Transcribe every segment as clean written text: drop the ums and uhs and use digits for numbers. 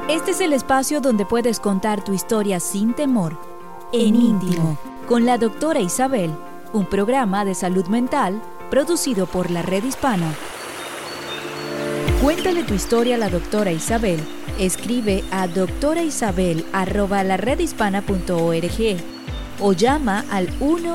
Este es el espacio donde puedes contar tu historia sin temor, en íntimo, con la doctora Isabel, un programa de salud mental producido por la Red Hispana. Cuéntale tu historia a la doctora Isabel. Escribe a doctoraisabel@laredhispana.org o llama al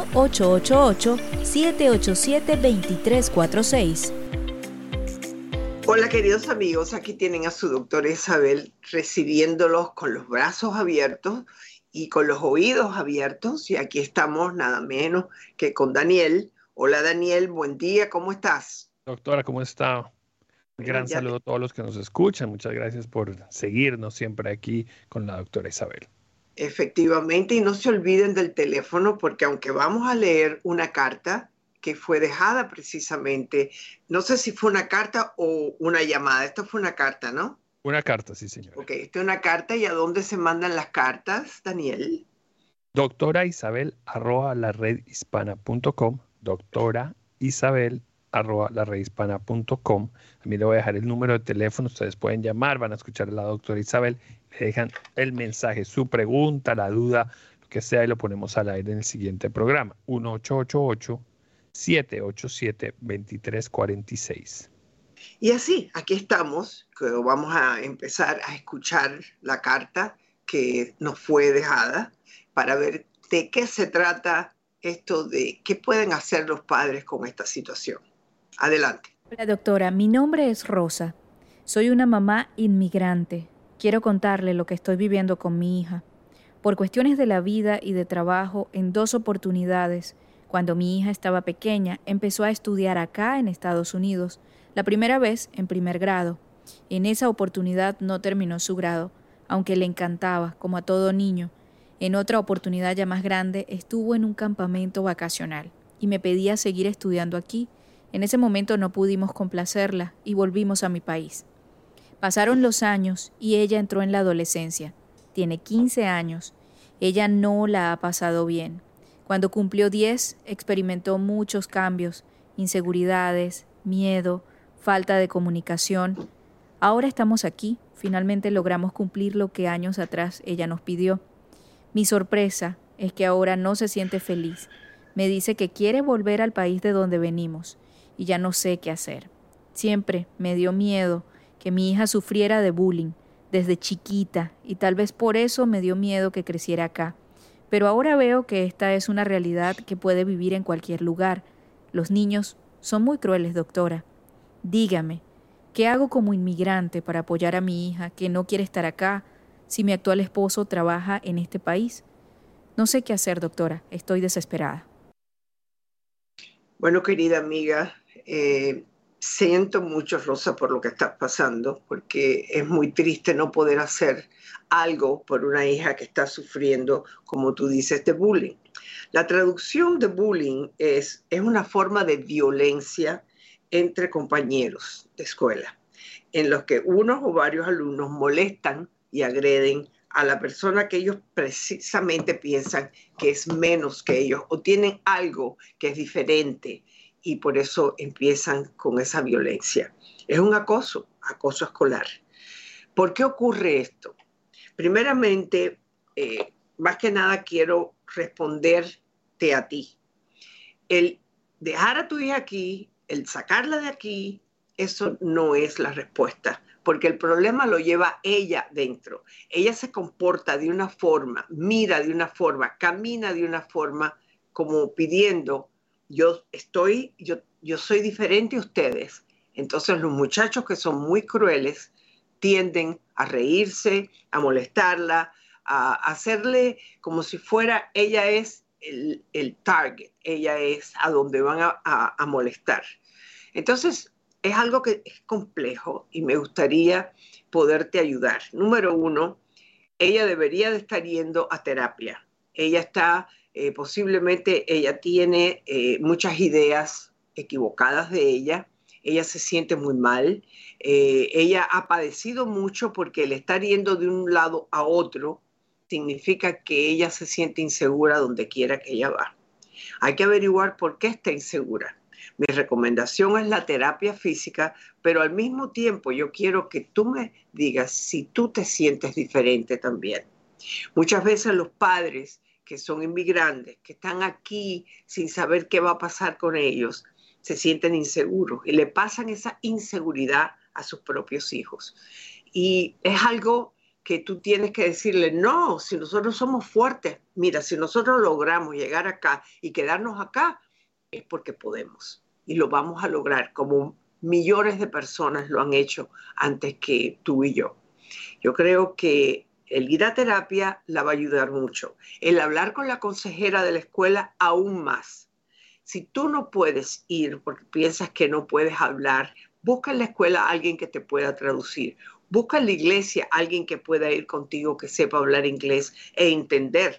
1-888-787-2346. Hola queridos amigos, aquí tienen a su doctora Isabel recibiéndolos con los brazos abiertos y con los oídos abiertos. Y aquí estamos nada menos que con Daniel. Hola Daniel, buen día, ¿cómo estás? Doctora, ¿cómo está? Un gran saludo a todos los que nos escuchan. Muchas gracias por seguirnos siempre aquí con la doctora Isabel. Efectivamente, y no se olviden del teléfono porque aunque vamos a leer una carta que fue dejada precisamente, no sé si fue una carta o una llamada, esto fue una carta, ¿no? Una carta, sí señora. Ok, esto es una carta. ¿Y a dónde se mandan las cartas, Daniel? doctoraisabel@laredhispana.com, doctoraisabel@laredhispana.com. A mí le voy a dejar el número de teléfono, ustedes pueden llamar, van a escuchar a la doctora Isabel, le dejan el mensaje, su pregunta, la duda, lo que sea, y lo ponemos al aire en el siguiente programa. 1-888-787-2346. Y así, aquí estamos, que vamos a empezar a escuchar la carta que nos fue dejada para ver de qué se trata esto de qué pueden hacer los padres con esta situación. Adelante. Hola doctora, mi nombre es Rosa. Soy una mamá inmigrante. Quiero contarle lo que estoy viviendo con mi hija. Por cuestiones de la vida y de trabajo, en 2 oportunidades, cuando mi hija estaba pequeña, empezó a estudiar acá en Estados Unidos. La primera vez en primer grado. En esa oportunidad no terminó su grado, aunque le encantaba, como a todo niño. En otra oportunidad ya más grande, estuvo en un campamento vacacional y me pedía seguir estudiando aquí. En ese momento no pudimos complacerla y volvimos a mi país. Pasaron los años y ella entró en la adolescencia. Tiene 15 años. Ella no la ha pasado bien. Cuando cumplió 10, experimentó muchos cambios, inseguridades, miedo, falta de comunicación. Ahora estamos aquí. Finalmente logramos cumplir lo que años atrás ella nos pidió. Mi sorpresa es que ahora no se siente feliz. Me dice que quiere volver al país de donde venimos y ya no sé qué hacer. Siempre me dio miedo que mi hija sufriera de bullying desde chiquita y tal vez por eso me dio miedo que creciera acá. Pero ahora veo que esta es una realidad que puede vivir en cualquier lugar. Los niños son muy crueles, doctora. Dígame, ¿qué hago como inmigrante para apoyar a mi hija que no quiere estar acá si mi actual esposo trabaja en este país? No sé qué hacer, doctora. Estoy desesperada. Bueno, querida amiga, siento mucho, Rosa, por lo que estás pasando, porque es muy triste no poder hacer algo por una hija que está sufriendo, como tú dices, de bullying. La traducción de bullying es una forma de violencia entre compañeros de escuela, en los que unos o varios alumnos molestan y agreden a la persona que ellos precisamente piensan que es menos que ellos o tienen algo que es diferente y por eso empiezan con esa violencia. Es un acoso escolar. ¿Por qué ocurre esto? Primeramente, más que nada quiero responderte a ti. El dejar a tu hija aquí, el sacarla de aquí, eso no es la respuesta, porque el problema lo lleva ella dentro. Ella se comporta de una forma, mira de una forma, camina de una forma, como pidiendo, yo soy diferente a ustedes. Entonces los muchachos que son muy crueles tienden a reírse, a molestarla, a hacerle como si fuera, ella es el target, ella es a donde van a molestar. Entonces, es algo que es complejo y me gustaría poderte ayudar. Número 1, ella debería de estar yendo a terapia. Ella está, posiblemente ella tiene muchas ideas equivocadas de ella. Ella se siente muy mal. Ella ha padecido mucho porque el estar yendo de un lado a otro significa que ella se siente insegura donde quiera que ella va. Hay que averiguar por qué está insegura. Mi recomendación es la terapia física, pero al mismo tiempo yo quiero que tú me digas si tú te sientes diferente también. Muchas veces los padres que son inmigrantes, que están aquí sin saber qué va a pasar con ellos, se sienten inseguros y le pasan esa inseguridad a sus propios hijos. Y es algo que tú tienes que decirle, no, si nosotros somos fuertes, mira, si nosotros logramos llegar acá y quedarnos acá, es porque podemos y lo vamos a lograr como millones de personas lo han hecho antes que tú y yo. Yo creo que el ir a terapia la va a ayudar mucho. El hablar con la consejera de la escuela aún más. Si tú no puedes ir porque piensas que no puedes hablar, busca en la escuela a alguien que te pueda traducir. Busca en la iglesia a alguien que pueda ir contigo, que sepa hablar inglés e entender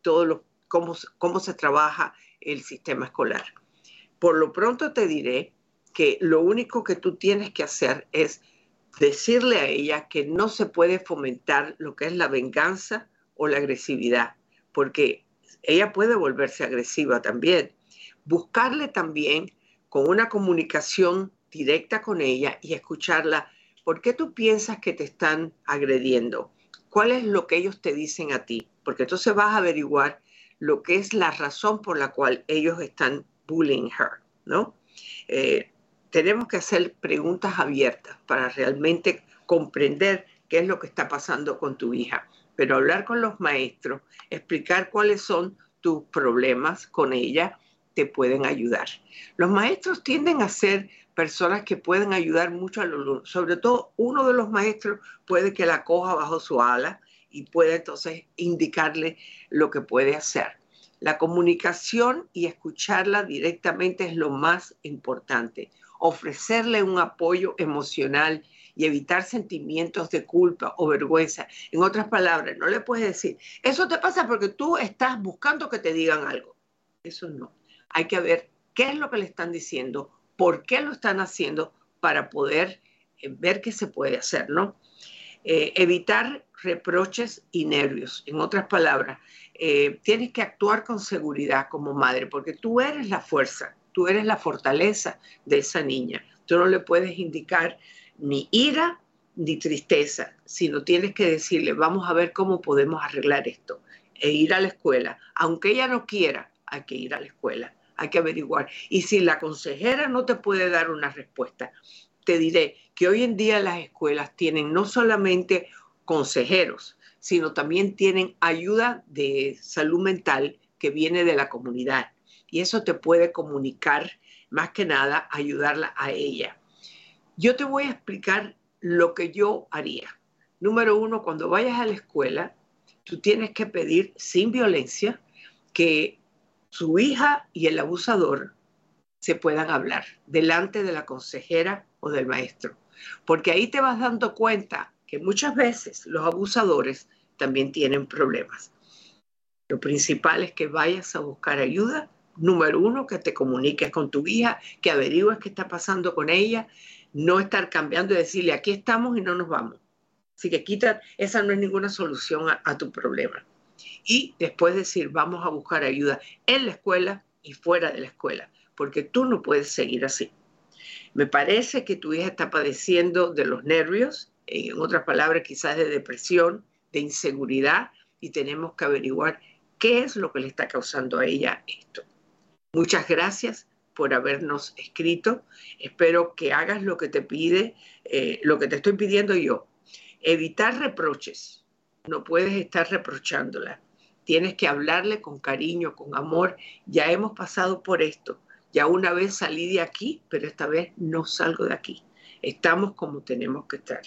cómo se trabaja el sistema escolar. Por lo pronto te diré que lo único que tú tienes que hacer es decirle a ella que no se puede fomentar lo que es la venganza o la agresividad, porque ella puede volverse agresiva también. Buscarle también con una comunicación directa con ella y escucharla. ¿Por qué tú piensas que te están agrediendo? ¿Cuál es lo que ellos te dicen a ti? Porque entonces vas a averiguar lo que es la razón por la cual ellos están bullying her, ¿no? Tenemos que hacer preguntas abiertas para realmente comprender qué es lo que está pasando con tu hija. Pero hablar con los maestros, explicar cuáles son tus problemas con ella, te pueden ayudar. Los maestros tienden a ser personas que pueden ayudar mucho al alumno. Sobre todo, uno de los maestros puede que la coja bajo su ala y puede entonces indicarle lo que puede hacer. La comunicación y escucharla directamente es lo más importante. Ofrecerle un apoyo emocional y evitar sentimientos de culpa o vergüenza. En otras palabras, no le puedes decir, eso te pasa porque tú estás buscando que te digan algo. Eso no. Hay que ver qué es lo que le están diciendo, por qué lo están haciendo para poder ver qué se puede hacer, ¿no? Evitar reproches y nervios. En otras palabras, tienes que actuar con seguridad como madre, porque tú eres la fuerza, tú eres la fortaleza de esa niña. Tú no le puedes indicar ni ira ni tristeza, sino tienes que decirle, vamos a ver cómo podemos arreglar esto, e ir a la escuela. Aunque ella no quiera, hay que ir a la escuela, hay que averiguar. Y si la consejera no te puede dar una respuesta, te diré que hoy en día las escuelas tienen no solamente consejeros, sino también tienen ayuda de salud mental que viene de la comunidad. Y eso te puede comunicar, más que nada, ayudarla a ella. Yo te voy a explicar lo que yo haría. Número uno, cuando vayas a la escuela, tú tienes que pedir sin violencia que su hija y el abusador se puedan hablar delante de la consejera o del maestro. Porque ahí te vas dando cuenta que muchas veces los abusadores también tienen problemas. Lo principal es que vayas a buscar ayuda. Número uno, que te comuniques con tu hija, que averigües qué está pasando con ella, no estar cambiando y decirle aquí estamos y no nos vamos. Así que esa no es ninguna solución a tu problema. Y después decir, vamos a buscar ayuda en la escuela y fuera de la escuela, porque tú no puedes seguir así. Me parece que tu hija está padeciendo de los nervios, en otras palabras, quizás de depresión, de inseguridad, y tenemos que averiguar qué es lo que le está causando a ella esto. Muchas gracias por habernos escrito. Espero que hagas lo que te pide, lo que te estoy pidiendo yo. Evitar reproches. No puedes estar reprochándola. Tienes que hablarle con cariño, con amor. Ya hemos pasado por esto. Ya una vez salí de aquí, pero esta vez no salgo de aquí. Estamos como tenemos que estar.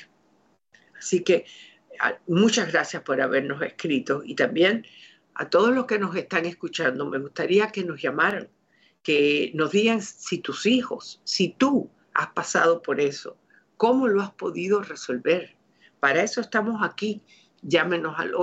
Así que muchas gracias por habernos escrito y también a todos los que nos están escuchando, me gustaría que nos llamaran, que nos digan si tus hijos, si tú has pasado por eso, cómo lo has podido resolver. Para eso estamos aquí. Llámenos al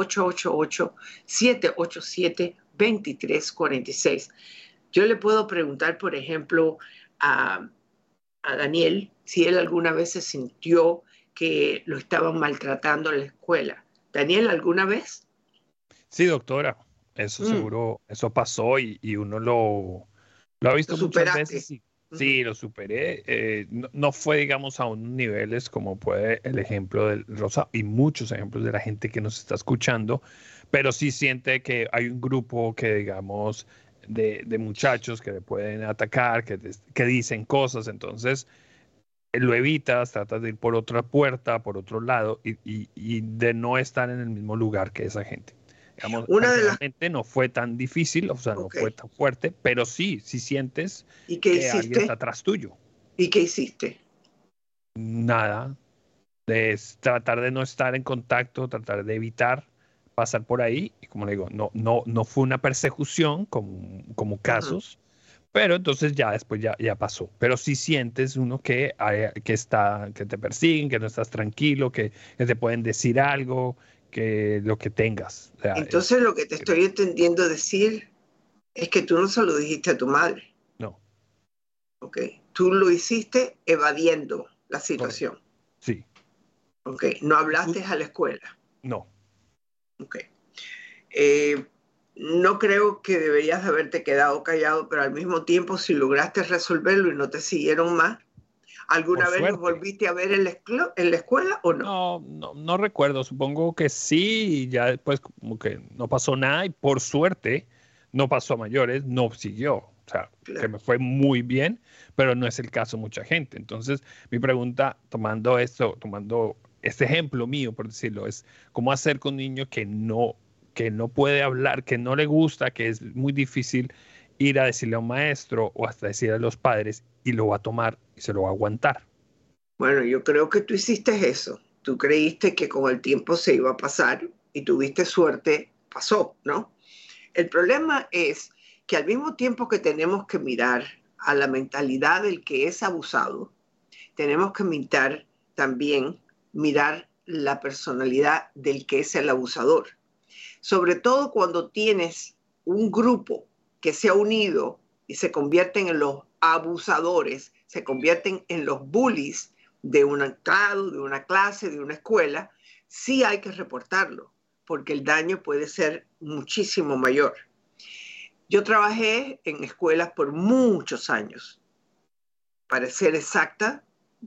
888-787-2346. Yo le puedo preguntar, por ejemplo, a Daniel si él alguna vez se sintió que lo estaban maltratando en la escuela. Daniel, ¿alguna vez? Sí, doctora, eso seguro, eso pasó y uno lo ha visto muchas veces Sí, lo superé. No fue, digamos, a unos niveles como puede el ejemplo de Rosa y muchos ejemplos de la gente que nos está escuchando, pero sí siente que hay un grupo que, digamos, de muchachos que le pueden atacar, que dicen cosas, entonces lo evitas, tratas de ir por otra puerta, por otro lado y de no estar en el mismo lugar que esa gente. Digamos, Una de las, personalmente no fue tan difícil, o sea, no ok, fue tan fuerte, pero sí sientes ¿y qué que alguien está hiciste? atrás tuyo. ¿Y qué hiciste? Nada, es tratar de no estar en contacto, tratar de evitar pasar por ahí. Y como le digo, no fue una persecución como Ujú. casos, pero entonces ya después ya pasó. Pero sí sientes uno que te persiguen, que no estás tranquilo, que te pueden decir algo, que lo que tengas. O sea, Entonces lo que te estoy entendiendo decir es que tú no se lo dijiste a tu madre, no, ¿ok? Tú lo hiciste evadiendo la correcto. situación, Sí. ¿ok? No Tú- hablaste a la escuela, No. ¿ok? Eh, no creo que deberías de haberte quedado callado, pero al mismo tiempo, si lograste resolverlo y no te siguieron más, Por ¿alguna vez los suerte. volviste a ver en la escuela o no? No recuerdo, supongo que sí, y ya después como que no pasó nada y por suerte no pasó a mayores, no siguió, o sea, que Claro. me fue muy bien, pero no es el caso de mucha gente. Entonces, mi pregunta, tomando este ejemplo mío, por decirlo, es cómo hacer con un niño que no puede hablar, que no le gusta, que es muy difícil ir a decirle a un maestro o hasta decirle a los padres y lo va a tomar y se lo va a aguantar. Bueno, yo creo que tú hiciste eso. Tú creíste que con el tiempo se iba a pasar y tuviste suerte, pasó, ¿no? El problema es que al mismo tiempo que tenemos que mirar a la mentalidad del que es abusado, tenemos que mirar también mirar la personalidad del que es el abusador. Sobre todo cuando tienes un grupo que se ha unido y se convierten en los abusadores, se convierten en los bullies de un grado, de una clase, de una escuela, sí hay que reportarlo, porque el daño puede ser muchísimo mayor. Yo trabajé en escuelas por muchos años, para ser exacta,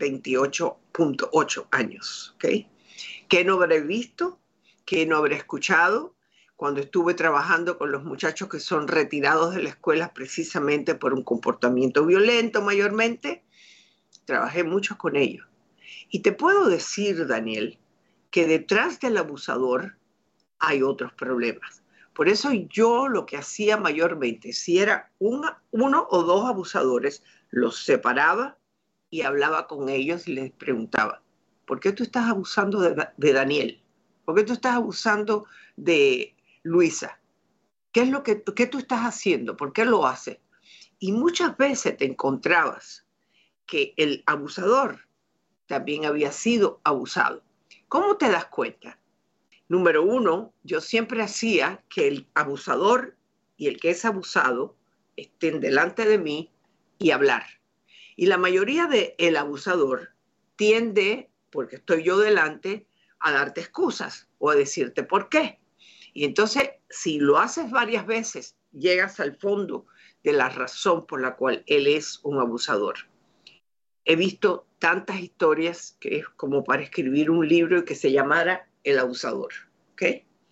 28.8 años. ¿Okay? ¿Qué no habré visto? ¿Qué no habré escuchado? Cuando estuve trabajando con los muchachos que son retirados de la escuela precisamente por un comportamiento violento mayormente, trabajé mucho con ellos. Y te puedo decir, Daniel, que detrás del abusador hay otros problemas. Por eso yo lo que hacía mayormente, si era uno o dos abusadores, los separaba y hablaba con ellos y les preguntaba, ¿por qué tú estás abusando de Daniel? ¿Por qué tú estás abusando de Luisa? ¿Qué es qué tú estás haciendo? ¿Por qué lo haces? Y muchas veces te encontrabas que el abusador también había sido abusado. ¿Cómo te das cuenta? Número uno, yo siempre hacía que el abusador y el que es abusado estén delante de mí y hablar. Y la mayoría del abusador tiende, porque estoy yo delante, a darte excusas o a decirte por qué. Y entonces, si lo haces varias veces, llegas al fondo de la razón por la cual él es un abusador. He visto tantas historias que es como para escribir un libro que se llamara El abusador. ¿Ok?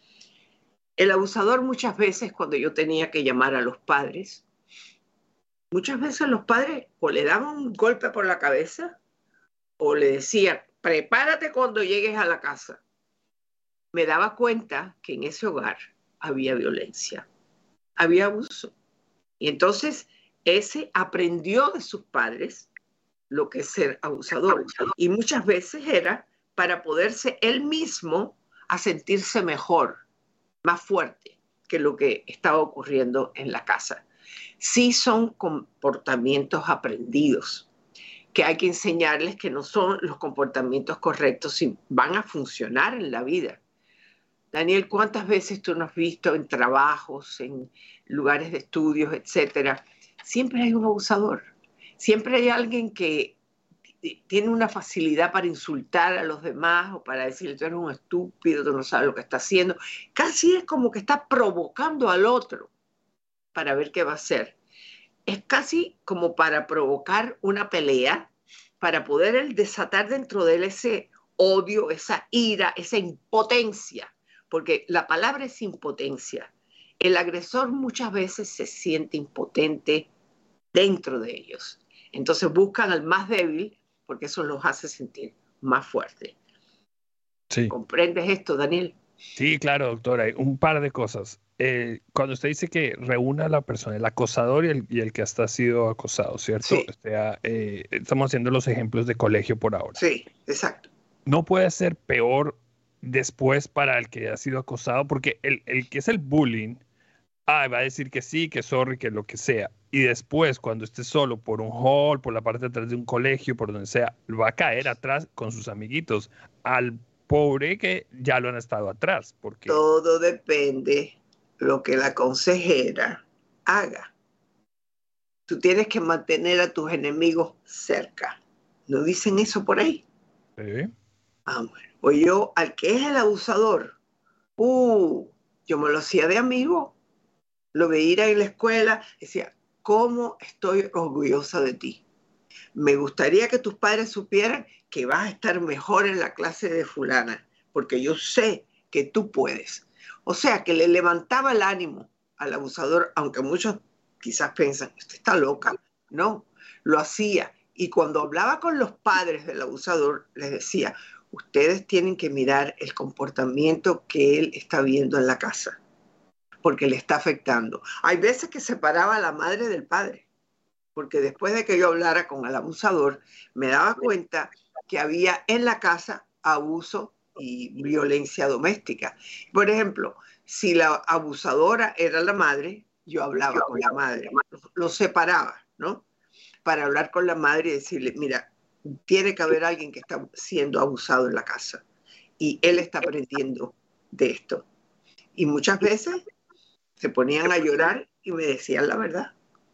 El abusador muchas veces, cuando yo tenía que llamar a los padres, muchas veces los padres o le daban un golpe por la cabeza o le decían, prepárate cuando llegues a la casa. Me daba cuenta que en ese hogar había violencia, había abuso. Y entonces ese aprendió de sus padres lo que es ser abusador. Y muchas veces era para poderse él mismo a sentirse mejor, más fuerte que lo que estaba ocurriendo en la casa. Sí son comportamientos aprendidos, que hay que enseñarles que no son los comportamientos correctos y van a funcionar en la vida. Daniel, ¿cuántas veces tú nos has visto en trabajos, en lugares de estudios, etcétera? Siempre hay un abusador. Siempre hay alguien que tiene una facilidad para insultar a los demás o para decirle tú eres un estúpido, tú no sabes lo que está haciendo. Casi es como que está provocando al otro para ver qué va a hacer. es casi como para provocar una pelea, para poder él desatar dentro de él ese odio, esa ira, esa impotencia, porque la palabra es impotencia. El agresor muchas veces se siente impotente dentro de ellos. Entonces buscan al más débil porque eso los hace sentir más fuertes. Sí. ¿Comprendes esto, Daniel? Sí, claro, doctora. Hay un par de cosas. Cuando usted dice que reúna a la persona, el acosador y el que hasta ha sido acosado, ¿cierto? Sí. O sea, estamos haciendo los ejemplos de colegio por ahora. Sí, exacto. No puede ser peor después para el que ha sido acosado, porque el que es el bullying, va a decir que sí, que sorry, que lo que sea. Y después, cuando esté solo por un hall, por la parte de atrás de un colegio, por donde sea, va a caer atrás con sus amiguitos. Al pobre que ya lo han estado atrás, porque Todo depende lo que la consejera haga. Tú tienes que mantener a tus enemigos cerca. ¿No dicen eso por ahí? ¿sí? Bueno. O yo, al que es el abusador, yo me lo hacía de amigo, lo veía ir en la escuela, decía, ¿cómo estoy orgullosa de ti? Me gustaría que tus padres supieran que vas a estar mejor en la clase de fulana, porque yo sé que tú puedes. O sea, que le levantaba el ánimo al abusador, aunque muchos quizás piensan, usted está loca. No, lo hacía. Y cuando hablaba con los padres del abusador, les decía, ustedes tienen que mirar el comportamiento que él está viendo en la casa, porque le está afectando. Hay veces que separaba a la madre del padre, porque después de que yo hablara con el abusador, me daba cuenta que había en la casa abuso y violencia doméstica. Por ejemplo, si la abusadora era la madre, yo hablaba con la madre, lo separaba, ¿no? Para hablar con la madre y decirle, mira, tiene que haber alguien que está siendo abusado en la casa y él está aprendiendo de esto. Y muchas veces se ponían a llorar y me decían la verdad.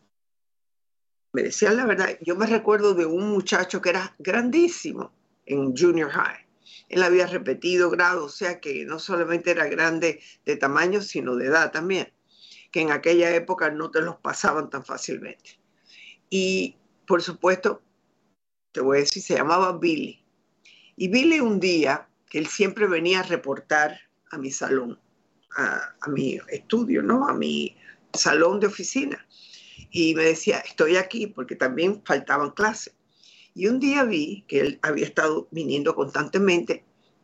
Me decían la verdad. Yo me recuerdo de un muchacho que era grandísimo en junior high. Él había repetido grado, o sea que no solamente era grande de tamaño, sino de edad también, que en aquella época no te los pasaban tan fácilmente. Y por supuesto, te voy a decir, se llamaba Billy. Y Billy un día, que él siempre venía a reportar a mi salón, a mi estudio, ¿no? A mi salón de oficina. Y me decía, estoy aquí porque también faltaban clases. Y un día vi que él había estado viniendo constantemente,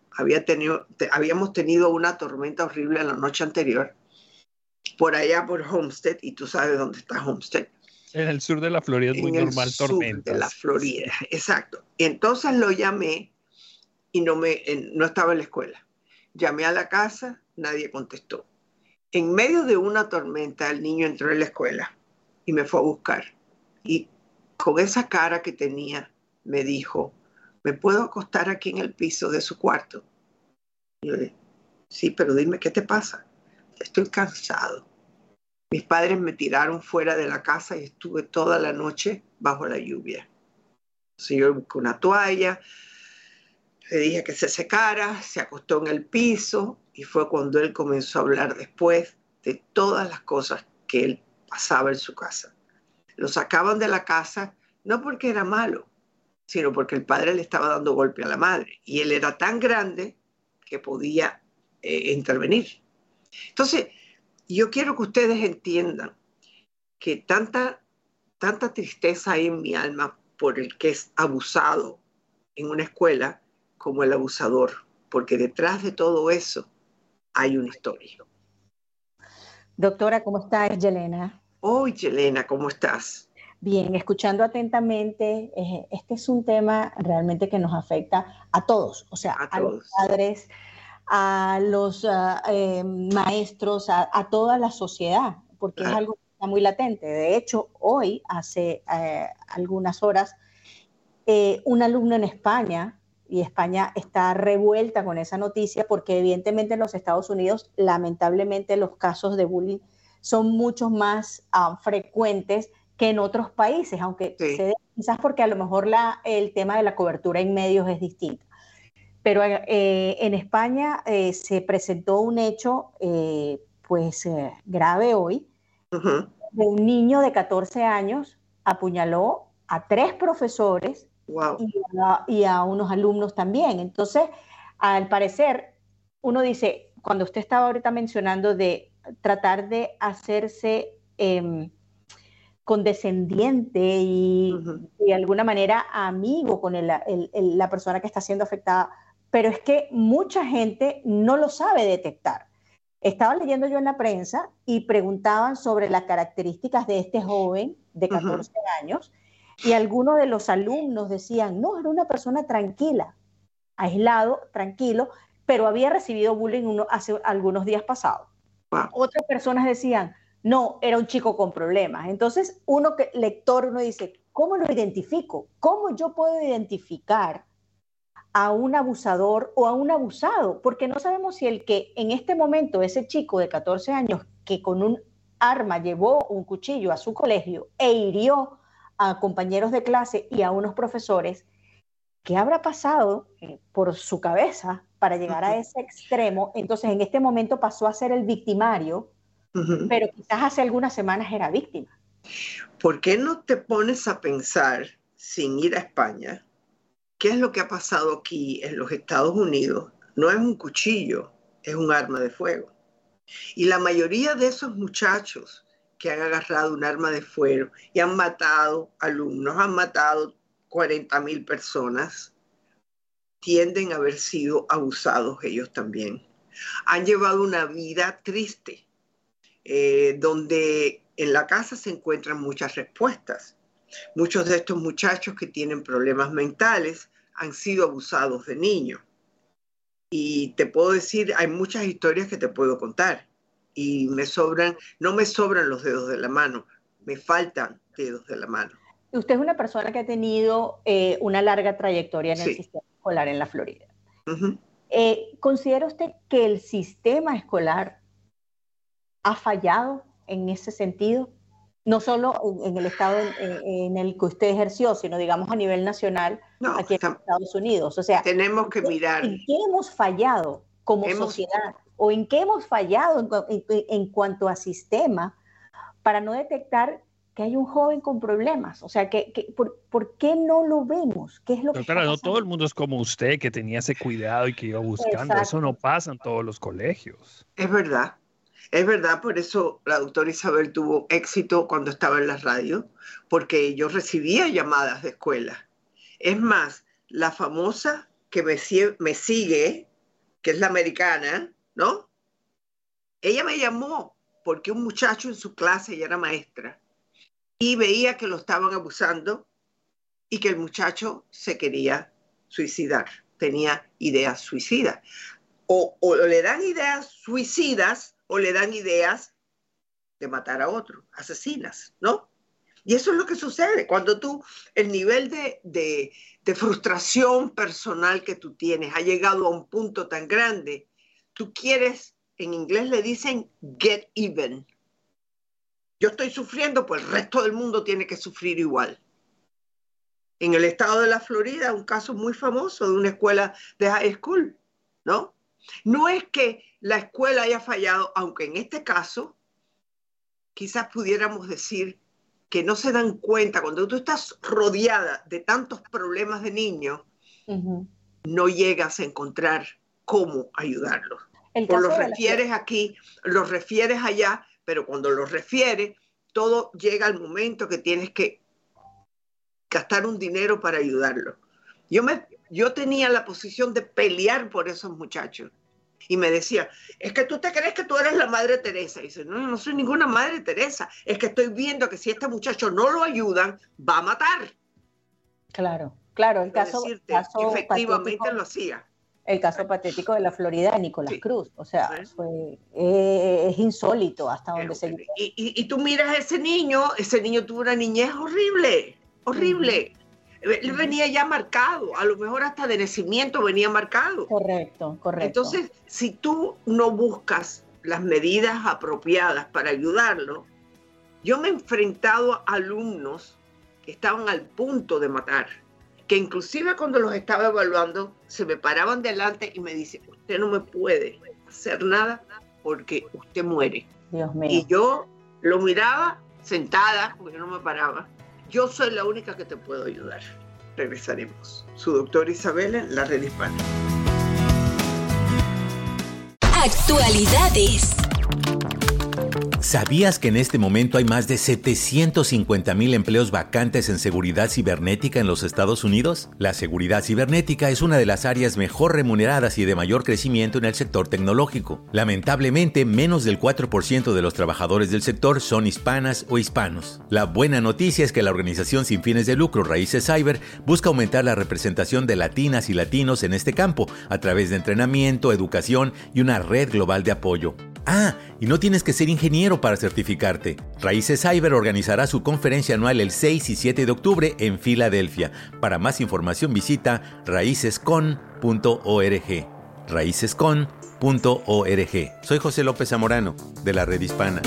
habíamos tenido una tormenta horrible la noche anterior, por allá por Homestead, y tú sabes dónde está Homestead. En el sur de la Florida es muy normal En el sur tormentas. de la Florida, exacto. Y entonces lo llamé y no estaba en la escuela. Llamé a la casa, nadie contestó. En medio de una tormenta, el niño entró en la escuela y me fue a buscar. Y con esa cara que tenía, me dijo, ¿me puedo acostar aquí en el piso de su cuarto? Y yo le dije, sí, pero dime, ¿qué te pasa? Estoy cansado. Mis padres me tiraron fuera de la casa y estuve toda la noche bajo la lluvia. Entonces yo busqué una toalla, le dije que se secara, se acostó en el piso y fue cuando él comenzó a hablar después de todas las cosas que él pasaba en su casa. Lo sacaban de la casa no porque era malo, sino porque el padre le estaba dando golpe a la madre y él era tan grande que podía intervenir. Entonces, yo quiero que ustedes entiendan que tanta tristeza hay en mi alma por el que es abusado en una escuela como el abusador, porque detrás de todo eso hay una historia. Doctora, ¿cómo está? Es Yelena. Yelena, ¿cómo estás? Bien, escuchando atentamente, este es un tema realmente que nos afecta a todos, o sea, a los padres, a los maestros, a toda la sociedad, porque es algo que está muy latente. De hecho, hoy, hace algunas horas, un alumno en España, y España está revuelta con esa noticia, porque evidentemente en los Estados Unidos, lamentablemente, los casos de bullying son mucho más frecuentes que en otros países, aunque quizás porque a lo mejor el tema de la cobertura en medios es distinto. Pero en España se presentó un hecho grave hoy, de un niño de 14 años apuñaló a 3 profesores. Wow. y a unos alumnos también. Entonces, al parecer, uno dice, cuando usted estaba ahorita mencionando de tratar de hacerse condescendiente y de alguna manera amigo con la persona que está siendo afectada, pero es que mucha gente no lo sabe detectar. Estaba leyendo yo en la prensa y preguntaban sobre las características de este joven de 14 años, y algunos de los alumnos decían, no, era una persona tranquila, aislado, tranquilo, pero había recibido bullying hace algunos días pasados. Wow. Otras personas decían, no, era un chico con problemas. Entonces, lector, uno dice, ¿cómo lo identifico? ¿Cómo yo puedo identificar a un abusador o a un abusado? Porque no sabemos si el que en este momento, ese chico de 14 años que con un arma llevó un cuchillo a su colegio e hirió a compañeros de clase y a unos profesores, ¿qué habrá pasado por su cabeza para llegar a ese extremo? Entonces, en este momento pasó a ser el victimario, pero quizás hace algunas semanas era víctima. ¿Por qué no te pones a pensar, sin ir a España, qué es lo que ha pasado aquí en los Estados Unidos? No es un cuchillo, es un arma de fuego. Y la mayoría de esos muchachos que han agarrado un arma de fuego y han matado alumnos, han matado 40,000 personas, tienden a haber sido abusados ellos también. Han llevado una vida triste, donde en la casa se encuentran muchas respuestas. Muchos de estos muchachos que tienen problemas mentales han sido abusados de niños. Y te puedo decir, hay muchas historias que te puedo contar. Y no me sobran los dedos de la mano, me faltan dedos de la mano. Usted es una persona que ha tenido una larga trayectoria en el sistema escolar en la Florida. ¿Considera usted que el sistema escolar ha fallado en ese sentido? No solo en el estado en el que usted ejerció, sino digamos a nivel nacional aquí en Estados Unidos. O sea, tenemos que mirar. ¿En qué hemos fallado como sociedad? ¿O en qué hemos fallado en cuanto a sistema para no detectar que hay un joven con problemas? O sea, ¿por qué no lo vemos? ¿Qué es lo que está pasando? No todo el mundo es como usted, que tenía ese cuidado y que iba buscando. Exacto. Eso no pasa en todos los colegios. Es verdad. Es verdad, por eso la doctora Isabel tuvo éxito cuando estaba en la radio, porque yo recibía llamadas de escuela. Es más, la famosa que me sigue, que es la americana, ¿no? Ella me llamó porque un muchacho en su clase, ella era maestra, y veía que lo estaban abusando y que el muchacho se quería suicidar, tenía ideas suicidas. O le dan ideas suicidas o le dan ideas de matar a otro, asesinas, ¿no? Y eso es lo que sucede cuando el nivel de frustración personal que tú tienes ha llegado a un punto tan grande, tú quieres, en inglés le dicen get even. Yo estoy sufriendo, pues el resto del mundo tiene que sufrir igual. En el estado de la Florida, un caso muy famoso de una escuela de high school, ¿no? No es que la escuela haya fallado, aunque en este caso quizás pudiéramos decir que no se dan cuenta, cuando tú estás rodeada de tantos problemas de niños, no llegas a encontrar cómo ayudarlos. O los refieres aquí, los refieres allá, pero cuando los refieres, todo llega al momento que tienes que gastar un dinero para ayudarlos. Yo tenía la posición de pelear por esos muchachos. Y me decía, es que tú te crees que tú eres la Madre Teresa. Y dice, no, yo no soy ninguna Madre Teresa. Es que estoy viendo que si este muchacho no lo ayudan, va a matar. Claro, claro. El caso efectivamente patético, lo hacía. El caso patético de la Florida de Nicolás Cruz. O sea, es insólito hasta donde se llegó. Y tú miras a ese niño tuvo una niñez horrible, horrible. Él venía ya marcado, a lo mejor hasta de nacimiento venía marcado. Correcto. Entonces, si tú no buscas las medidas apropiadas para ayudarlo, yo me he enfrentado a alumnos que estaban al punto de matar, que inclusive cuando los estaba evaluando, se me paraban delante y me dicen, usted no me puede hacer nada porque usted muere. Dios mío. Y yo lo miraba sentada, porque no me paraba. Yo soy la única que te puedo ayudar. Regresaremos. Su doctora Isabel en la Red Hispana. Actualidades. ¿Sabías que en este momento hay más de 750,000 empleos vacantes en seguridad cibernética en los Estados Unidos? La seguridad cibernética es una de las áreas mejor remuneradas y de mayor crecimiento en el sector tecnológico. Lamentablemente, menos del 4% de los trabajadores del sector son hispanas o hispanos. La buena noticia es que la organización sin fines de lucro Raíces Cyber busca aumentar la representación de latinas y latinos en este campo a través de entrenamiento, educación y una red global de apoyo. Y no tienes que ser ingeniero para certificarte. Raíces Cyber organizará su conferencia anual el 6 y 7 de octubre en Filadelfia. Para más información visita raicescon.org. raicescon.org. Soy José López Zamorano, de la Red Hispana.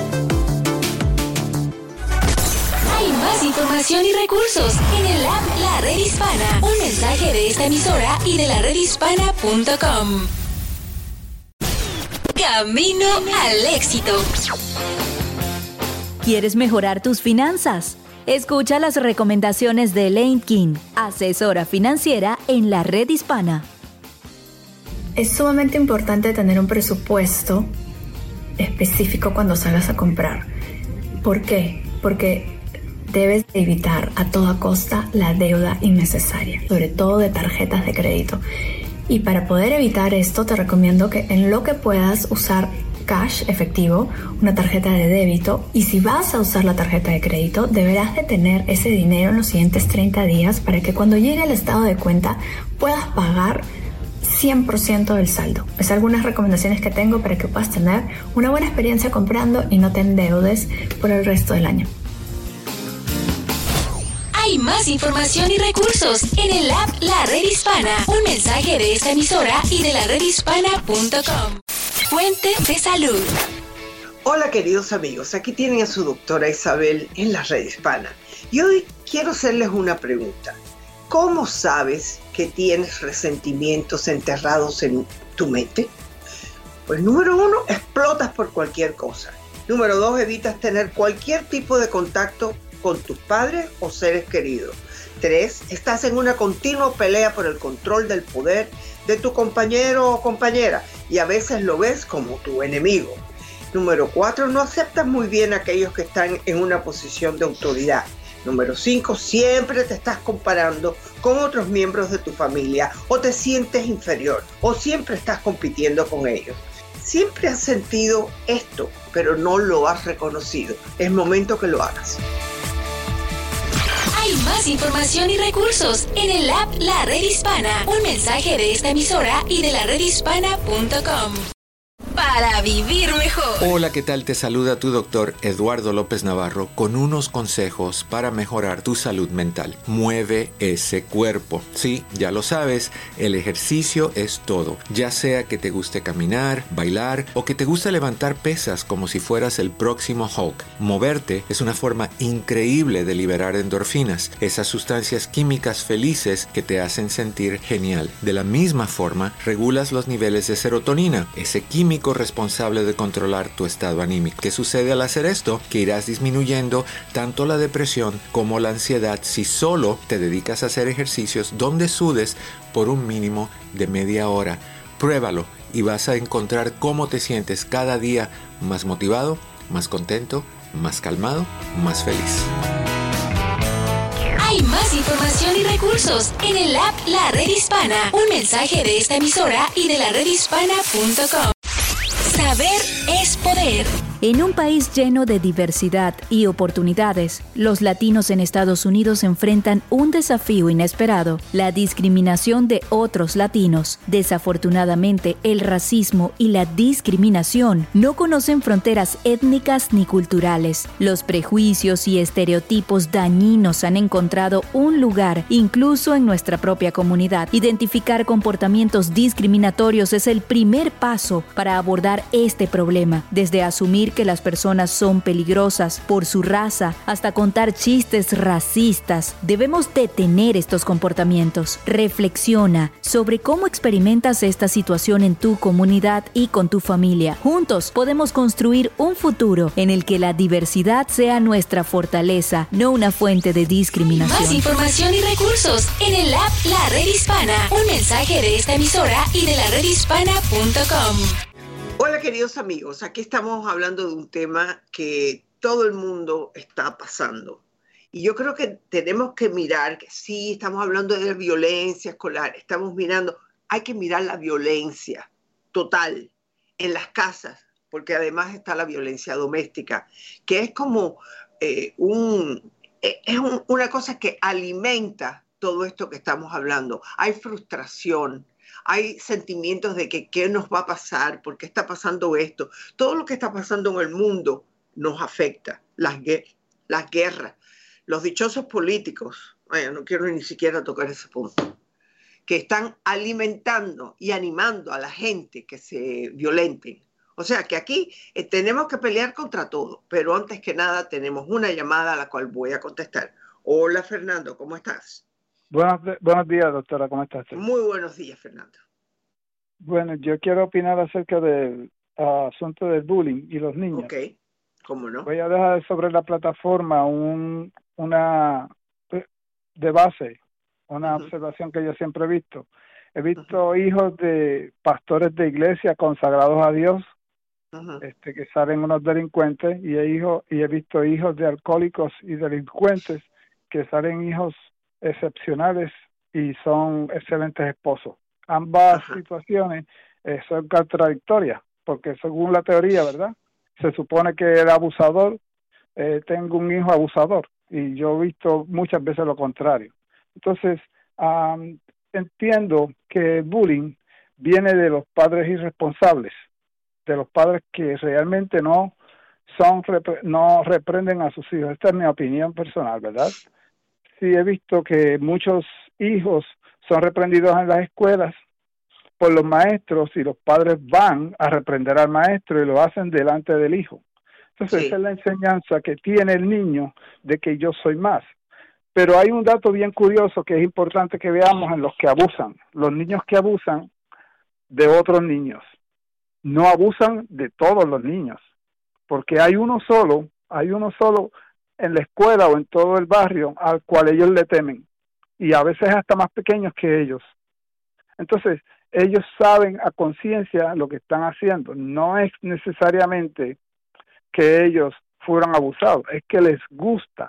Hay más información y recursos en el app La Red Hispana. Un mensaje de esta emisora y de la redhispana.com. Camino al éxito. ¿Quieres mejorar tus finanzas? Escucha las recomendaciones de Elaine King, asesora financiera en la Red Hispana. Es sumamente importante tener un presupuesto específico cuando salgas a comprar. ¿Por qué? Porque debes evitar a toda costa la deuda innecesaria, sobre todo de tarjetas de crédito. Y para poder evitar esto, te recomiendo que en lo que puedas usar cash, efectivo, una tarjeta de débito. Y si vas a usar la tarjeta de crédito, deberás de tener ese dinero en los siguientes 30 días para que cuando llegue el estado de cuenta puedas pagar 100% del saldo. Es algunas recomendaciones que tengo para que puedas tener una buena experiencia comprando y no te endeudes por el resto del año. Hay más información y recursos en el app La Red Hispana. Un mensaje de esta emisora y de la redhispana.com. Fuente de salud. Hola queridos amigos, aquí tienen a su doctora Isabel en la Red Hispana. Y hoy quiero hacerles una pregunta. ¿Cómo sabes que tienes resentimientos enterrados en tu mente? Pues número 1, explotas por cualquier cosa. Número 2, evitas tener cualquier tipo de contacto con tus padres o seres queridos. 3, estás en una continua pelea por el control del poder de tu compañero o compañera y a veces lo ves como tu enemigo. Número 4, no aceptas muy bien a aquellos que están en una posición de autoridad. Número 5, siempre te estás comparando con otros miembros de tu familia o te sientes inferior o siempre estás compitiendo con ellos. Siempre has sentido esto, pero no lo has reconocido. Es momento que lo hagas. Hay más información y recursos en el app La Red Hispana. Un mensaje de esta emisora y de la redhispana.com. Para vivir mejor. Hola, ¿qué tal? Te saluda tu doctor Eduardo López Navarro con unos consejos para mejorar tu salud mental. Mueve ese cuerpo. Sí, ya lo sabes, el ejercicio es todo. Ya sea que te guste caminar, bailar o que te guste levantar pesas como si fueras el próximo Hulk. Moverte es una forma increíble de liberar endorfinas, esas sustancias químicas felices que te hacen sentir genial. De la misma forma, regulas los niveles de serotonina, ese químico responsable de controlar tu estado anímico. ¿Qué sucede al hacer esto? Que irás disminuyendo tanto la depresión como la ansiedad si solo te dedicas a hacer ejercicios donde sudes por un mínimo de media hora. Pruébalo y vas a encontrar cómo te sientes cada día más motivado, más contento, más calmado, más feliz. Hay más información y recursos en el app La Red Hispana. Un mensaje de esta emisora y de la redhispana.com. Saber es poder. En un país lleno de diversidad y oportunidades, los latinos en Estados Unidos enfrentan un desafío inesperado: la discriminación de otros latinos. Desafortunadamente, el racismo y la discriminación no conocen fronteras étnicas ni culturales. Los prejuicios y estereotipos dañinos han encontrado un lugar incluso en nuestra propia comunidad. Identificar comportamientos discriminatorios es el primer paso para abordar este problema, desde asumir decir que las personas son peligrosas por su raza, hasta contar chistes racistas. Debemos detener estos comportamientos. Reflexiona sobre cómo experimentas esta situación en tu comunidad y con tu familia. Juntos podemos construir un futuro en el que la diversidad sea nuestra fortaleza, no una fuente de discriminación. Más información y recursos en el app La Red Hispana. Un mensaje de esta emisora y de laredhispana.com. Hola queridos amigos, aquí estamos hablando de un tema que todo el mundo está pasando. Y yo creo que tenemos que mirar, que sí, estamos hablando de violencia escolar, hay que mirar la violencia total en las casas, porque además está la violencia doméstica, que es como una cosa que alimenta todo esto que estamos hablando. Hay frustración, hay sentimientos de que qué nos va a pasar, por qué está pasando esto. Todo lo que está pasando en el mundo nos afecta. Las guerras, los dichosos políticos, no quiero ni siquiera tocar ese punto, que están alimentando y animando a la gente que se violenten. O sea que aquí tenemos que pelear contra todo, pero antes que nada tenemos una llamada a la cual voy a contestar. Hola Fernando, ¿cómo estás? Buenos días, doctora, ¿cómo estás? Muy buenos días, Fernando. Bueno, yo quiero opinar acerca del asunto del bullying y los niños. Ok, ¿cómo no? Voy a dejar sobre la plataforma una de base, una observación que yo siempre he visto. He visto hijos de pastores de iglesia consagrados a Dios, que salen unos delincuentes, y he visto hijos de alcohólicos y delincuentes que salen hijos excepcionales y son excelentes esposos. Ambas situaciones son contradictorias, porque según la teoría, ¿verdad? Se supone que el abusador, tengo un hijo abusador, y yo he visto muchas veces lo contrario. Entonces, entiendo que el bullying viene de los padres irresponsables, de los padres que realmente no reprenden a sus hijos. Esta es mi opinión personal, ¿verdad? Sí, he visto que muchos hijos son reprendidos en las escuelas por los maestros y los padres van a reprender al maestro y lo hacen delante del hijo. Entonces, esa es la enseñanza que tiene el niño de que yo soy más. Pero hay un dato bien curioso que es importante que veamos en los que abusan. Los niños que abusan de otros niños no abusan de todos los niños, porque hay uno solo en la escuela o en todo el barrio al cual ellos le temen, y a veces hasta más pequeños que ellos. Entonces, ellos saben a conciencia lo que están haciendo. No es necesariamente que ellos fueron abusados, es que les gusta.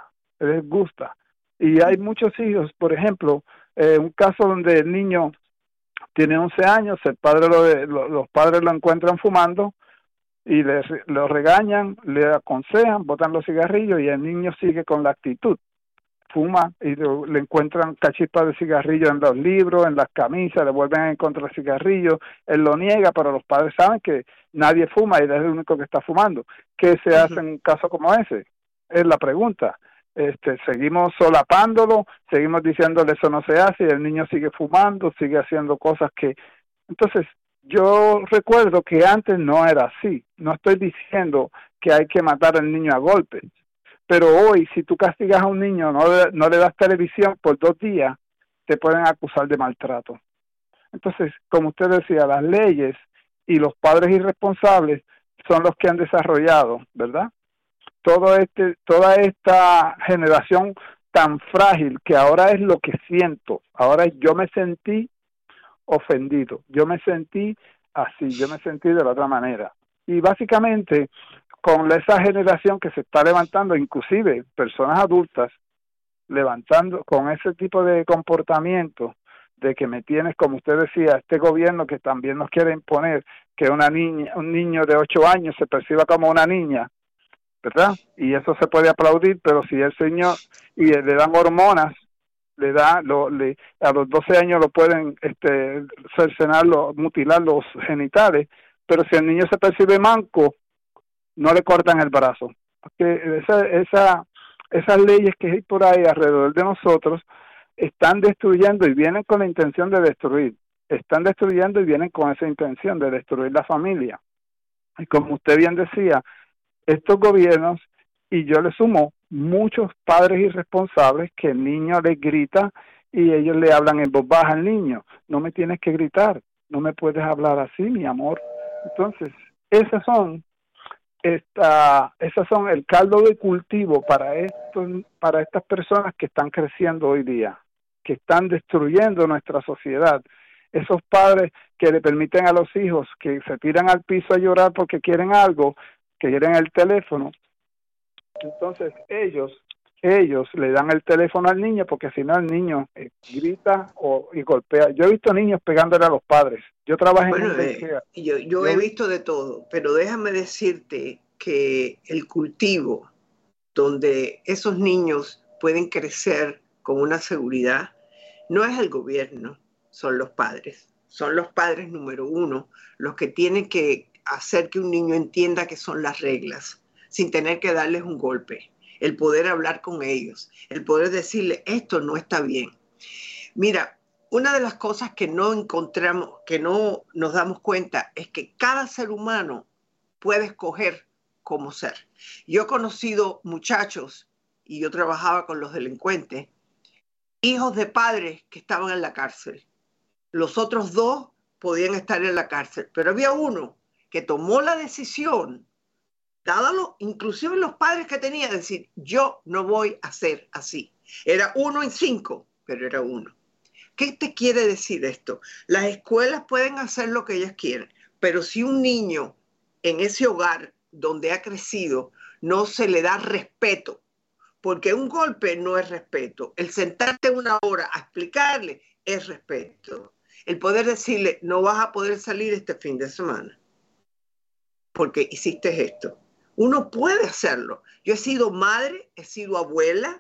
Y hay muchos hijos, por ejemplo, un caso donde el niño tiene 11 años, los padres lo encuentran fumando y lo regañan, le aconsejan, botan los cigarrillos y el niño sigue con la actitud. Fuma y le encuentran chispas de cigarrillo en los libros, en las camisas, le vuelven a encontrar cigarrillos. Él lo niega, pero los padres saben que nadie fuma y él es el único que está fumando. ¿Qué se hace en un caso como ese? Es la pregunta. Seguimos solapándolo, seguimos diciéndole eso no se hace y el niño sigue fumando, sigue haciendo cosas que... Entonces, yo recuerdo que antes no era así. No estoy diciendo que hay que matar al niño a golpes, pero hoy si tú castigas a un niño, no le das televisión por 2 días, te pueden acusar de maltrato. Entonces, como usted decía, las leyes y los padres irresponsables son los que han desarrollado, ¿verdad? Toda esta generación tan frágil, que ahora es lo que siento. Ahora yo me sentí ofendido, yo me sentí así, yo me sentí de la otra manera. Y básicamente, con esa generación que se está levantando, inclusive personas adultas, levantando con ese tipo de comportamiento, de que me tienes, como usted decía, este gobierno que también nos quiere imponer que un niño de 8 años se perciba como una niña, ¿verdad? Y eso se puede aplaudir, pero si el señor y le dan hormonas, a los 12 años lo pueden mutilar los genitales, pero si el niño se percibe manco, no le cortan el brazo. Porque esas leyes que hay por ahí alrededor de nosotros están destruyendo y vienen con la intención de destruir. Están destruyendo y vienen con esa intención de destruir la familia. Y como usted bien decía, estos gobiernos, y yo le sumo muchos padres irresponsables que el niño les grita y ellos le hablan en voz baja al niño. No me tienes que gritar, no me puedes hablar así, mi amor. Entonces, esas son el caldo de cultivo para estas personas que están creciendo hoy día, que están destruyendo nuestra sociedad. Esos padres que le permiten a los hijos que se tiran al piso a llorar porque quieren algo, que quieren el teléfono. Entonces ellos le dan el teléfono al niño porque si no el niño grita y golpea. Yo he visto niños pegándole a los padres. Yo trabajé yo he visto de todo, pero déjame decirte que el cultivo donde esos niños pueden crecer con una seguridad no es el gobierno, son los padres. Son los padres número uno los que tienen que hacer que un niño entienda que son las reglas, sin tener que darles un golpe, el poder hablar con ellos, el poder decirle esto no está bien. Mira, una de las cosas que no encontramos, que no nos damos cuenta, es que cada ser humano puede escoger cómo ser. Yo he conocido muchachos, y yo trabajaba con los delincuentes, hijos de padres que estaban en la cárcel. Los otros dos podían estar en la cárcel, pero había uno que tomó la decisión, inclusive los padres que tenía, de decir, yo no voy a ser así. Era 1 en 5, pero era uno. ¿Qué te quiere decir esto? Las escuelas pueden hacer lo que ellas quieren, pero si un niño en ese hogar donde ha crecido no se le da respeto, porque un golpe no es respeto, el sentarte una hora a explicarle es respeto, el poder decirle no vas a poder salir este fin de semana porque hiciste esto. Uno puede hacerlo. Yo he sido madre, he sido abuela,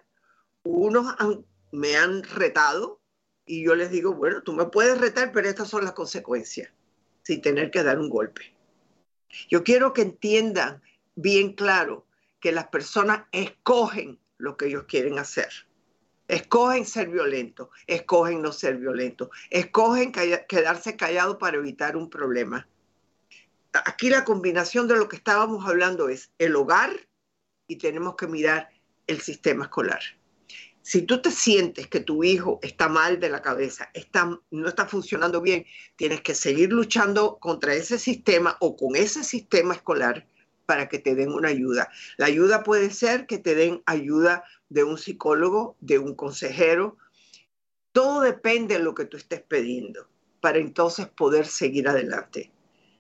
me han retado y yo les digo, bueno, tú me puedes retar, pero estas son las consecuencias, sin tener que dar un golpe. Yo quiero que entiendan bien claro que las personas escogen lo que ellos quieren hacer. Escogen ser violentos, escogen no ser violentos, escogen quedarse callados para evitar un problema. Aquí la combinación de lo que estábamos hablando es el hogar y tenemos que mirar el sistema escolar. Si tú te sientes que tu hijo está mal de la cabeza, no está funcionando bien, tienes que seguir luchando contra ese sistema o con ese sistema escolar para que te den una ayuda. La ayuda puede ser que te den ayuda de un psicólogo, de un consejero. Todo depende de lo que tú estés pidiendo para entonces poder seguir adelante.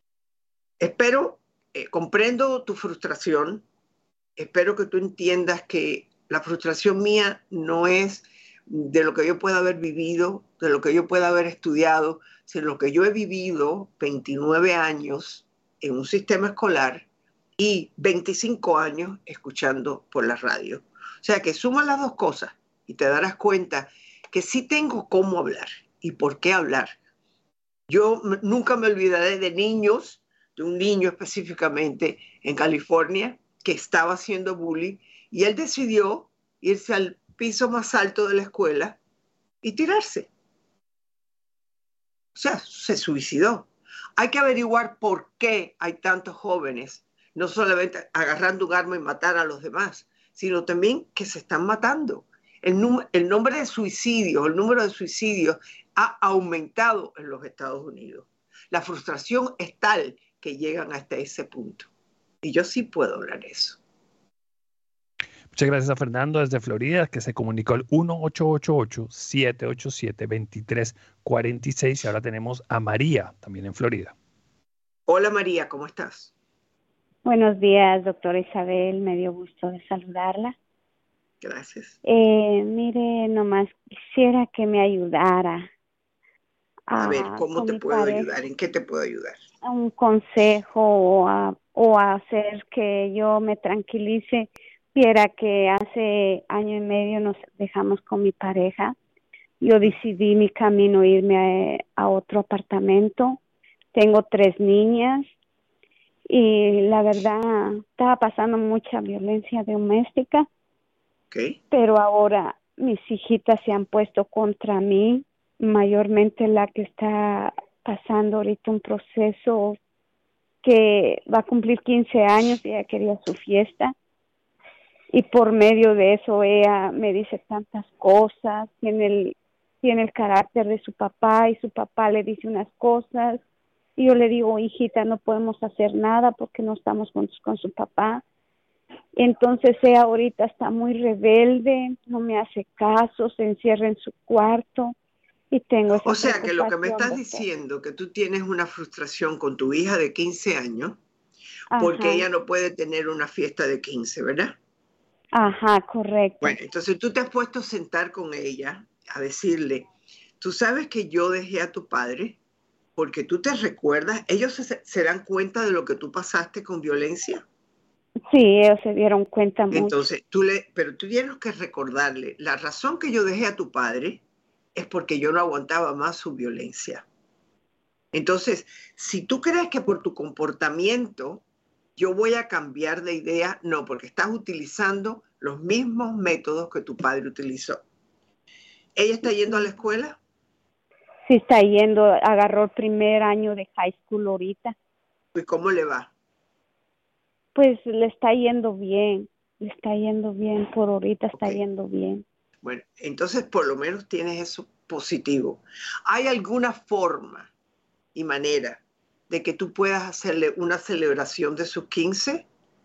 Comprendo tu frustración. Espero que tú entiendas que la frustración mía no es de lo que yo pueda haber vivido, de lo que yo pueda haber estudiado, sino lo que yo he vivido 29 años en un sistema escolar y 25 años escuchando por la radio. O sea que suma las dos cosas y te darás cuenta que sí tengo cómo hablar y por qué hablar. Yo nunca me olvidaré de un niño específicamente en California que estaba haciendo bullying y él decidió irse al piso más alto de la escuela y tirarse. O sea, se suicidó. Hay que averiguar por qué hay tantos jóvenes, no solamente agarrando un arma y matar a los demás, sino también que se están matando. El número de suicidios ha aumentado en los Estados Unidos. La frustración es tal que llegan hasta ese punto. Y yo sí puedo hablar eso. Muchas gracias a Fernando desde Florida, que se comunicó al 1-888-787-2346. Y ahora tenemos a María, también en Florida. Hola María, ¿cómo estás? Buenos días, doctora Isabel. Me dio gusto de saludarla. Gracias. Mire, nomás quisiera que me ayudara. A ver, ¿cómo te puedo ayudar? ¿En qué te puedo ayudar? Un consejo o hacer que yo me tranquilice. Viera que hace 1 año y medio nos dejamos con mi pareja. Yo decidí mi camino irme a otro apartamento. Tengo 3 niñas y la verdad estaba pasando mucha violencia doméstica. Okay. Pero ahora mis hijitas se han puesto contra mí, mayormente la que está pasando ahorita un proceso que va a cumplir 15 años y ella quería su fiesta. Y por medio de eso ella me dice tantas cosas, tiene el carácter de su papá y su papá le dice unas cosas. Y yo le digo, hijita, no podemos hacer nada porque no estamos juntos con su papá. Entonces ella ahorita está muy rebelde, no me hace caso, se encierra en su cuarto y tengo esa O sea que lo que me estás preocupación, diciendo, que tú tienes una frustración con tu hija de 15 años, porque Ajá. ella no puede tener una fiesta de 15, ¿verdad? Ajá, correcto. Bueno, entonces tú te has puesto a sentar con ella, a decirle, tú sabes que yo dejé a tu padre porque tú te recuerdas, ellos se dan cuenta de lo que tú pasaste con violencia. Sí, ellos se dieron cuenta mucho. Entonces, pero tú tienes que recordarle, la razón que yo dejé a tu padre es porque yo no aguantaba más su violencia. Entonces, si tú crees que por tu comportamiento yo voy a cambiar de idea, no, porque estás utilizando los mismos métodos que tu padre utilizó. ¿Ella está yendo a la escuela? Sí, está yendo, agarró el primer año de high school ahorita. ¿Y cómo le va? Pues le está yendo bien, por ahorita está yendo bien. Bueno, entonces por lo menos tienes eso positivo. ¿Hay alguna forma y manera de que tú puedas hacerle una celebración de sus 15?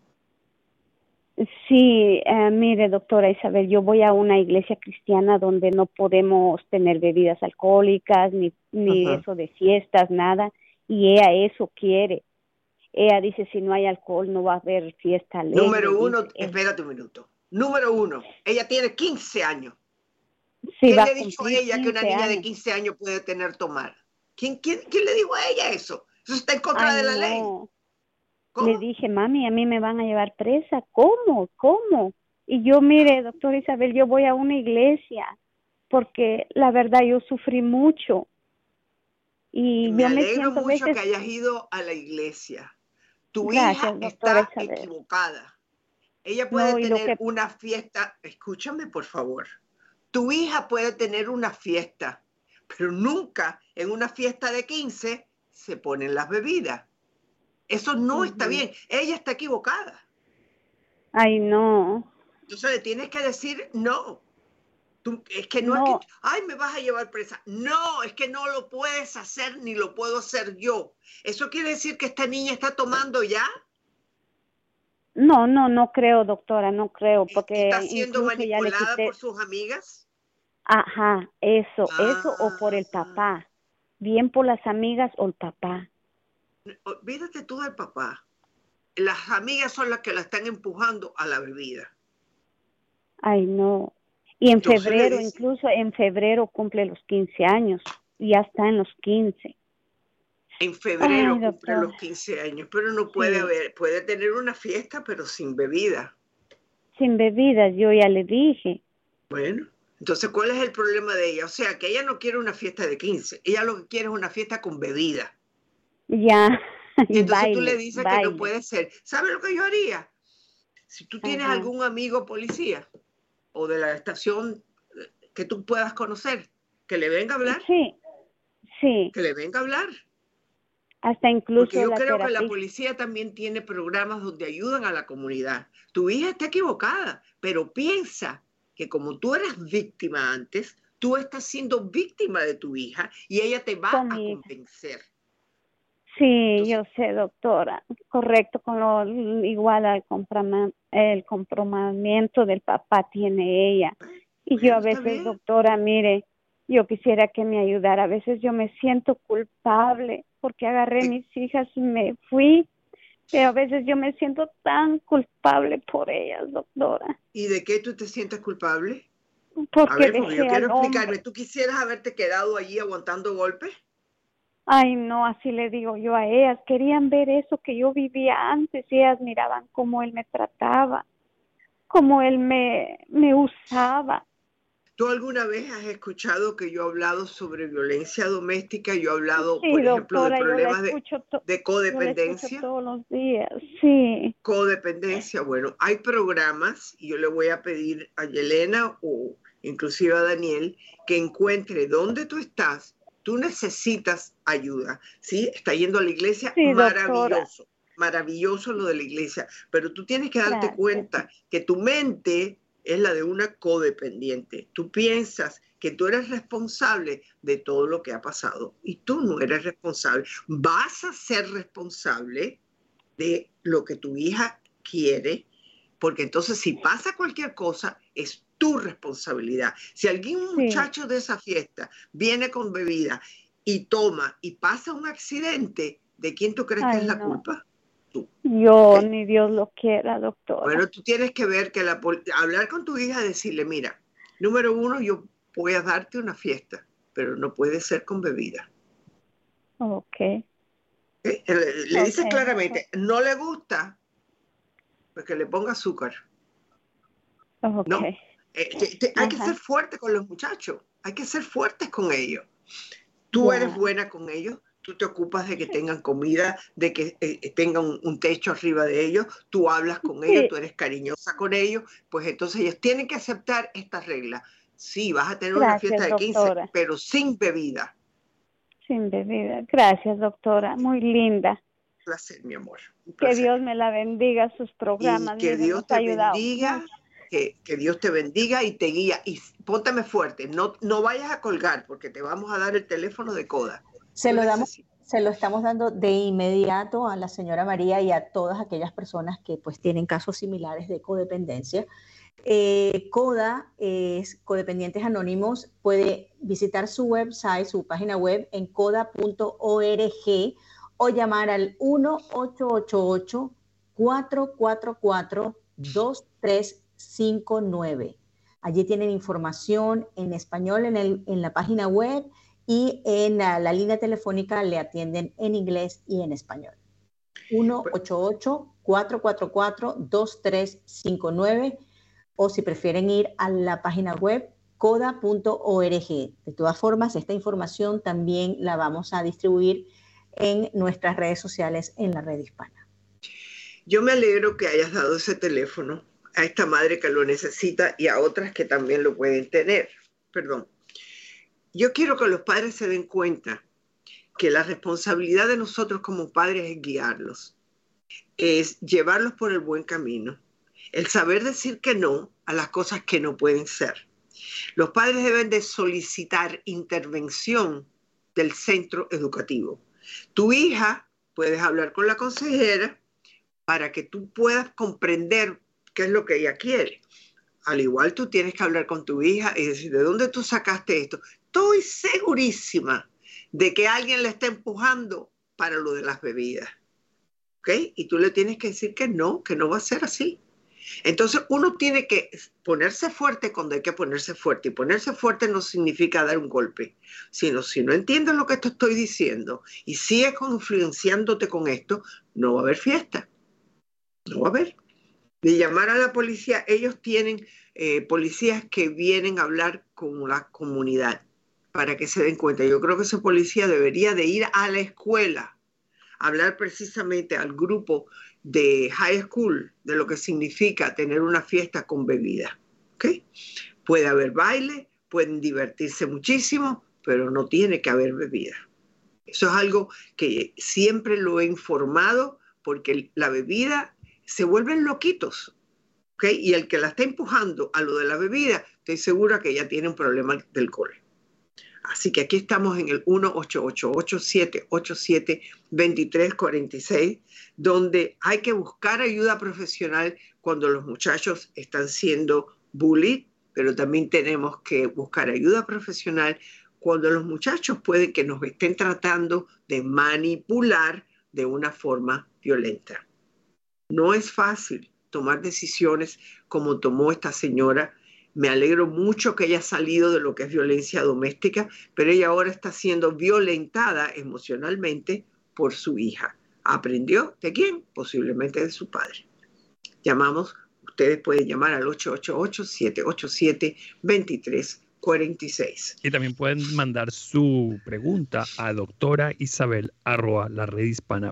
Sí, mire, doctora Isabel, yo voy a una iglesia cristiana donde no podemos tener bebidas alcohólicas, ni eso de fiestas, nada, y ella eso quiere. Ella dice, si no hay alcohol, no va a haber fiesta alegre. Número uno, espérate un minuto. Número uno, ella tiene 15 años. Sí, ¿Quién le ha dicho a ella que una niña de 15 años puede tener tomar? ¿Quién le dijo a ella eso? Eso está en contra de la ley. ¿Cómo? Le dije, mami, a mí me van a llevar presa. ¿Cómo? Y yo, mire, doctora Isabel, yo voy a una iglesia porque la verdad yo sufrí mucho. Y me yo alegro siento mucho veces... que hayas ido a la iglesia. Tu Gracias, hija está Isabel. equivocada. Ella puede tener una fiesta. Escúchame, por favor. Tu hija puede tener una fiesta, pero nunca en una fiesta de 15 se ponen las bebidas. Eso no está bien. Ella está equivocada. Ay, no. Entonces le tienes que decir no. Es que no es que, ay, me vas a llevar presa. No, es que no lo puedes hacer ni lo puedo hacer yo. ¿Eso quiere decir que esta niña está tomando ya? No creo, doctora, no creo. Porque ¿Está siendo manipulada por sus amigas? Ajá, eso o por el papá. Bien por las amigas o el papá. Olvídate tú del papá. Las amigas son las que la están empujando a la bebida. Ay, no. Y incluso en febrero cumple los 15 años. Ya está en los 15. En febrero cumple los 15 años, pero no puede puede tener una fiesta, pero sin bebida. Sin bebidas, yo ya le dije. Bueno, entonces, ¿cuál es el problema de ella? O sea, que ella no quiere una fiesta de 15. Ella lo que quiere es una fiesta con bebida. Ya. Y entonces tú le dices que no puede ser. ¿Sabes lo que yo haría? Si tú tienes algún amigo policía o de la estación que tú puedas conocer, que le venga a hablar. Sí. Que le venga a hablar. Hasta incluso porque yo creo que la policía también tiene programas donde ayudan a la comunidad. Tu hija está equivocada, pero piensa que como tú eras víctima antes, tú estás siendo víctima de tu hija y ella te va a convencer. Sí, entonces, yo sé, doctora, correcto, igual el compromiso del papá tiene ella. Y yo a veces, doctora, mire, yo quisiera que me ayudara. A veces yo me siento culpable porque agarré mis hijas y me fui, pero a veces yo me siento tan culpable por ellas, doctora. ¿Y de qué tú te sientes culpable? Porque yo quiero explicarme. ¿Tú quisieras haberte quedado allí aguantando golpes? Ay, no, así le digo yo a ellas. Querían ver eso que yo vivía antes y ellas miraban cómo él me trataba, cómo él me usaba. ¿Tú alguna vez has escuchado que yo he hablado sobre violencia doméstica? Yo he hablado, por ejemplo, doctora, de problemas de codependencia. Yo todos los días, sí. Codependencia, bueno, hay programas y yo le voy a pedir a Yelena o inclusive a Daniel que encuentre dónde tú estás tú necesitas ayuda, ¿sí? Está yendo a la iglesia, sí, maravilloso, maravilloso lo de la iglesia, pero tú tienes que darte cuenta que tu mente es la de una codependiente. Tú piensas que tú eres responsable de todo lo que ha pasado y tú no eres responsable. Vas a ser responsable de lo que tu hija quiere, porque entonces si pasa cualquier cosa es tu responsabilidad. Si algún muchacho de esa fiesta viene con bebida y toma y pasa un accidente, ¿de quién tú crees que es la culpa? Tú. Yo, ni Dios lo quiera, doctora. Bueno, tú tienes que ver que hablar con tu hija y decirle, mira, número uno, yo voy a darte una fiesta, pero no puede ser con bebida. Ok. Le dices claramente, no le gusta, pues que le ponga azúcar. Okay. No, hay que ser fuerte con los muchachos, hay que ser fuertes con ellos. Tú eres buena con ellos, tú te ocupas de que tengan comida, de que tengan un techo arriba de ellos, tú hablas con ellos, tú eres cariñosa con ellos, pues entonces ellos tienen que aceptar estas reglas. Sí, vas a tener una fiesta de 15, doctora, pero sin bebida. Sin bebida. Gracias, doctora. Muy linda. Un placer, mi amor. Que Dios me la bendiga, sus programas. Y que Dios te bendiga, que Dios te bendiga y te guía. Y pónteme fuerte, no vayas a colgar porque te vamos a dar el teléfono de Coda. Se lo estamos dando de inmediato a la señora María y a todas aquellas personas que pues tienen casos similares de codependencia. Coda es Codependientes Anónimos. Puede visitar su website, su página web en coda.org o llamar al 1-888-444-2359. Allí tienen información en español en la página web y en la línea telefónica le atienden en inglés y en español. 1-888-444-2359 o si prefieren ir a la página web coda.org. De todas formas, esta información también la vamos a distribuir en nuestras redes sociales en la Red Hispana. Yo me alegro que hayas dado ese teléfono a esta madre que lo necesita y a otras que también lo pueden tener. Perdón. Yo quiero que los padres se den cuenta que la responsabilidad de nosotros como padres es guiarlos, es llevarlos por el buen camino, el saber decir que no a las cosas que no pueden ser. Los padres deben de solicitar intervención del centro educativo. Tu hija, puedes hablar con la consejera para que tú puedas comprender qué es lo que ella quiere. Al igual tú tienes que hablar con tu hija y decir, ¿de dónde tú sacaste esto? Estoy segurísima de que alguien le está empujando para lo de las bebidas. ¿Ok? Y tú le tienes que decir que no va a ser así. Entonces uno tiene que ponerse fuerte cuando hay que ponerse fuerte. Y ponerse fuerte no significa dar un golpe, sino si no entiendes lo que te estoy diciendo y sigues influenciándote con esto, no va a haber fiesta. No va a haber. De llamar a la policía, ellos tienen policías que vienen a hablar con la comunidad para que se den cuenta. Yo creo que ese policía debería de ir a la escuela, hablar precisamente al grupo de high school de lo que significa tener una fiesta con bebida. ¿Okay? Puede haber baile, pueden divertirse muchísimo, pero no tiene que haber bebida. Eso es algo que siempre lo he informado porque la bebida se vuelven loquitos. ¿Okay? Y el que la está empujando a lo de la bebida, estoy segura que ya tiene un problema del alcohol. Así que aquí estamos en el 1-888-787-2346, donde hay que buscar ayuda profesional cuando los muchachos están siendo bullied, pero también tenemos que buscar ayuda profesional cuando los muchachos pueden que nos estén tratando de manipular de una forma violenta. No es fácil tomar decisiones como tomó esta señora. Me alegro mucho que haya salido de lo que es violencia doméstica, pero ella ahora está siendo violentada emocionalmente por su hija. ¿Aprendió de quién? Posiblemente de su padre. Ustedes pueden llamar al 888-787-2346. Y también pueden mandar su pregunta a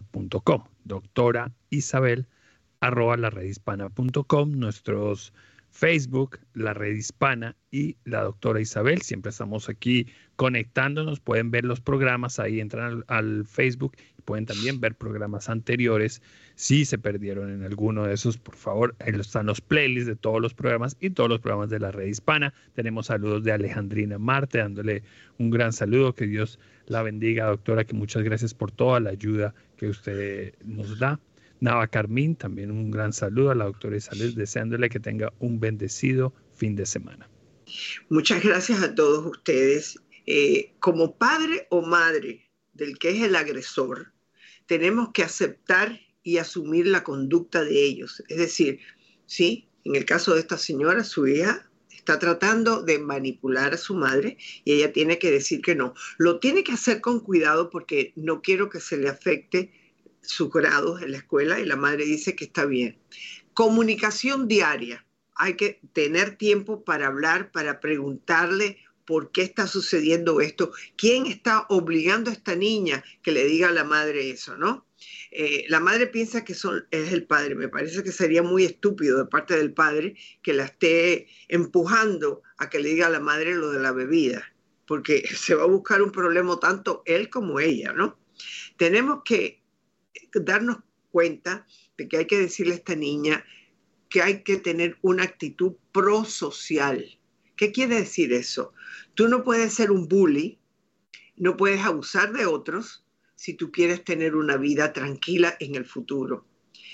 doctoraisabel@laredhispana.com. doctoraisabel@laredhispana.com. Nuestros Facebook, la Red Hispana y la doctora Isabel. Siempre estamos aquí conectándonos. Pueden ver los programas, ahí entran al Facebook y pueden también ver programas anteriores. Si se perdieron en alguno de esos, por favor, ahí están los playlists de todos los programas y todos los programas de la Red Hispana. Tenemos saludos de Alejandrina Marte, dándole un gran saludo. Que Dios la bendiga, doctora, que muchas gracias por toda la ayuda que usted nos da. Nava Carmín, también un gran saludo a la doctora Isabel, deseándole que tenga un bendecido fin de semana. Muchas gracias a todos ustedes. Como padre o madre del que es el agresor, tenemos que aceptar y asumir la conducta de ellos. Es decir, sí, en el caso de esta señora, su hija está tratando de manipular a su madre y ella tiene que decir que no. Lo tiene que hacer con cuidado porque no quiero que se le afecte sus grados en la escuela, y la madre dice que está bien. Comunicación diaria. Hay que tener tiempo para hablar, para preguntarle por qué está sucediendo esto, quién está obligando a esta niña que le diga a la madre eso, ¿no? La madre piensa que es el padre. Me parece que sería muy estúpido de parte del padre que la esté empujando a que le diga a la madre lo de la bebida, porque se va a buscar un problema tanto él como ella, ¿no? Tenemos que darnos cuenta de que hay que decirle a esta niña que hay que tener una actitud prosocial. ¿Qué quiere decir eso? Tú no puedes ser un bully, no puedes abusar de otros si tú quieres tener una vida tranquila en el futuro.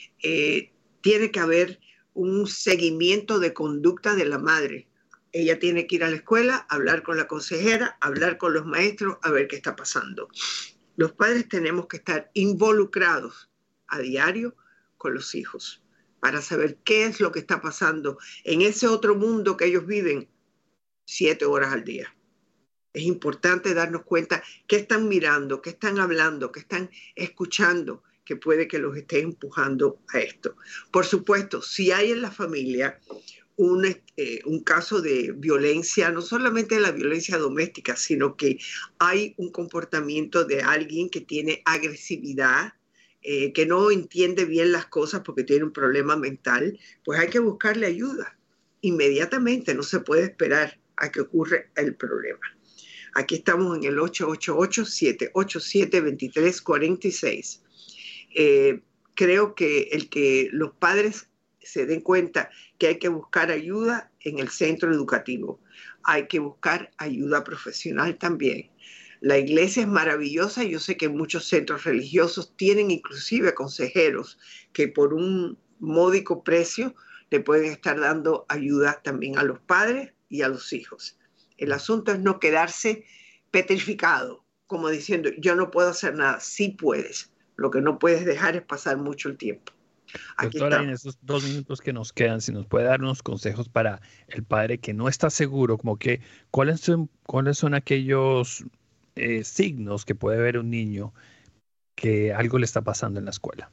Tiene que haber un seguimiento de conducta de la madre. Ella tiene que ir a la escuela, hablar con la consejera, hablar con los maestros, a ver qué está pasando. Los padres tenemos que estar involucrados a diario con los hijos para saber qué es lo que está pasando en ese otro mundo que ellos viven 7 horas al día. Es importante darnos cuenta qué están mirando, qué están hablando, qué están escuchando, que puede que los esté empujando a esto. Por supuesto, si hay en la familia un caso de violencia, no solamente la violencia doméstica, sino que hay un comportamiento de alguien que tiene agresividad, que no entiende bien las cosas porque tiene un problema mental, pues hay que buscarle ayuda inmediatamente. No se puede esperar a que ocurra el problema. Aquí estamos en el 888-787-2346. Creo que los padres se den cuenta que hay que buscar ayuda en el centro educativo. Hay que buscar ayuda profesional también. La iglesia es maravillosa. Yo sé que muchos centros religiosos tienen inclusive consejeros que por un módico precio le pueden estar dando ayuda también a los padres y a los hijos. El asunto es no quedarse petrificado, como diciendo, yo no puedo hacer nada. Sí puedes. Lo que no puedes dejar es pasar mucho el tiempo. Doctora, en esos 2 minutos que nos quedan, si nos puede dar unos consejos para el padre que no está seguro, como que cuáles son aquellos signos que puede ver un niño que algo le está pasando en la escuela.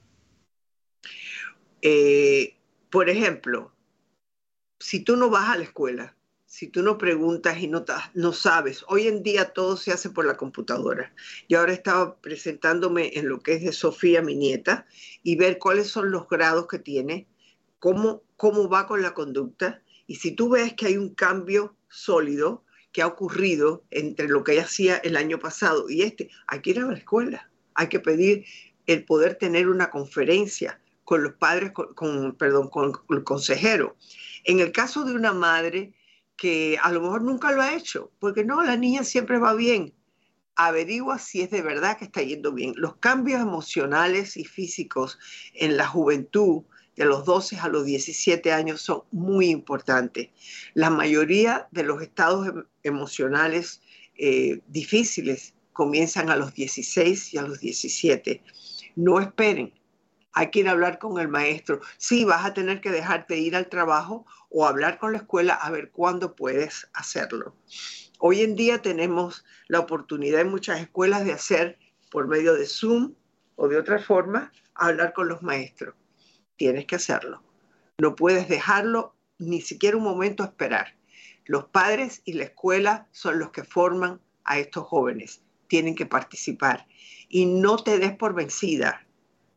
Por ejemplo, si tú no vas a la escuela, si tú no preguntas y no sabes, hoy en día todo se hace por la computadora. Yo ahora estaba presentándome en lo que es de Sofía, mi nieta, y ver cuáles son los grados que tiene, cómo va con la conducta, y si tú ves que hay un cambio sólido que ha ocurrido entre lo que ella hacía el año pasado y hay que ir a la escuela, hay que pedir el poder tener una conferencia con los padres, con el consejero. En el caso de una madre que a lo mejor nunca lo ha hecho, porque no, la niña siempre va bien, averigua si es de verdad que está yendo bien. Los cambios emocionales y físicos en la juventud, de los 12 a los 17 años, son muy importantes. La mayoría de los estados emocionales difíciles comienzan a los 16 y a los 17. No esperen. Hay que ir a hablar con el maestro. Sí, vas a tener que dejarte ir al trabajo o hablar con la escuela a ver cuándo puedes hacerlo. Hoy en día tenemos la oportunidad en muchas escuelas de hacer por medio de Zoom o de otra forma, hablar con los maestros. Tienes que hacerlo. No puedes dejarlo ni siquiera un momento a esperar. Los padres y la escuela son los que forman a estos jóvenes. Tienen que participar. Y no te des por vencida.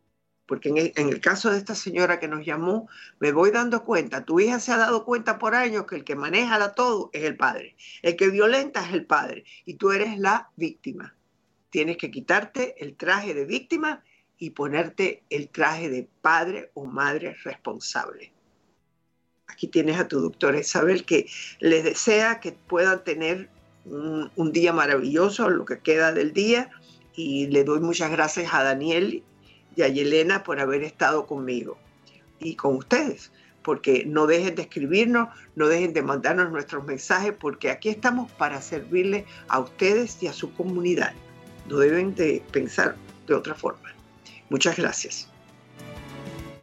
Porque en el caso de esta señora que nos llamó, me voy dando cuenta, tu hija se ha dado cuenta por años que el que maneja todo es el padre, el que violenta es el padre y tú eres la víctima. Tienes que quitarte el traje de víctima y ponerte el traje de padre o madre responsable. Aquí tienes a tu doctora Isabel, que les desea que puedan tener un día maravilloso, lo que queda del día, y le doy muchas gracias a Daniel y a Yelena por haber estado conmigo y con ustedes, porque no dejen de escribirnos, no dejen de mandarnos nuestros mensajes, porque aquí estamos para servirle a ustedes y a su comunidad. No deben de pensar de otra forma. Muchas gracias.